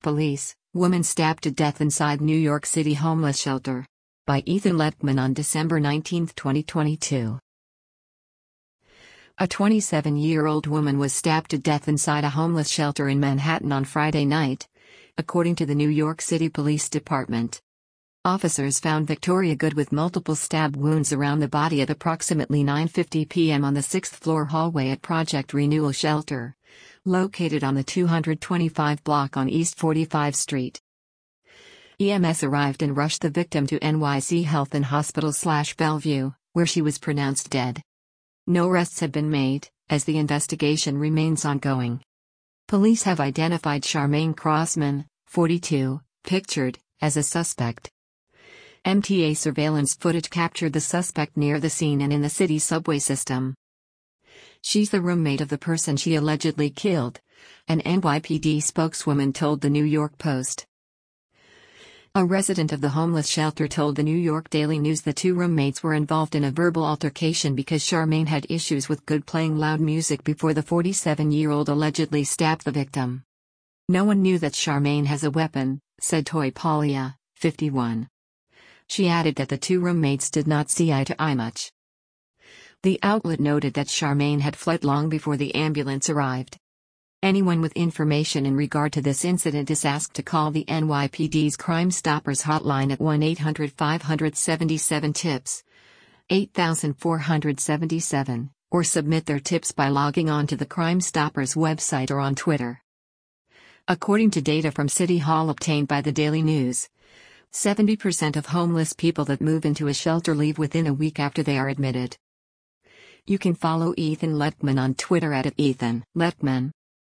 police, woman stabbed to death inside New York City homeless shelter. By Ethan Lettman on December 19, 2022. A 27-year-old woman was stabbed to death inside a homeless shelter in Manhattan on Friday night, according to the New York City Police Department. Officers found Victoria Good with multiple stab wounds around the body at approximately 9:50 p.m. on the 6th-floor hallway at Project Renewal Shelter, located on the 225 block on East 45th Street. EMS arrived and rushed the victim to NYC Health and Hospital/Bellevue, where she was pronounced dead. No arrests have been made, as the investigation remains ongoing. Police have identified Charmaine Crossman, 42, pictured, as a suspect. MTA surveillance footage captured the suspect near the scene and in the city's subway system. She's the roommate of the person she allegedly killed, an NYPD spokeswoman told the New York Post. A resident of the homeless shelter told the New York Daily News the two roommates were involved in a verbal altercation because Charmaine had issues with Good playing loud music before the 47-year-old allegedly stabbed the victim. No one knew that Charmaine has a weapon, said Toy Palia, 51. She added that the two roommates did not see eye to eye much. The outlet noted that Charmaine had fled long before the ambulance arrived. Anyone with information in regard to this incident is asked to call the NYPD's Crime Stoppers hotline at 1-800-577-TIPS, 8477, or submit their tips by logging on to the Crime Stoppers website or on Twitter. According to data from City Hall obtained by the Daily News, 70% of homeless people that move into a shelter leave within a week after they are admitted. You can follow Ethan Lettman on Twitter at @EthanLettman.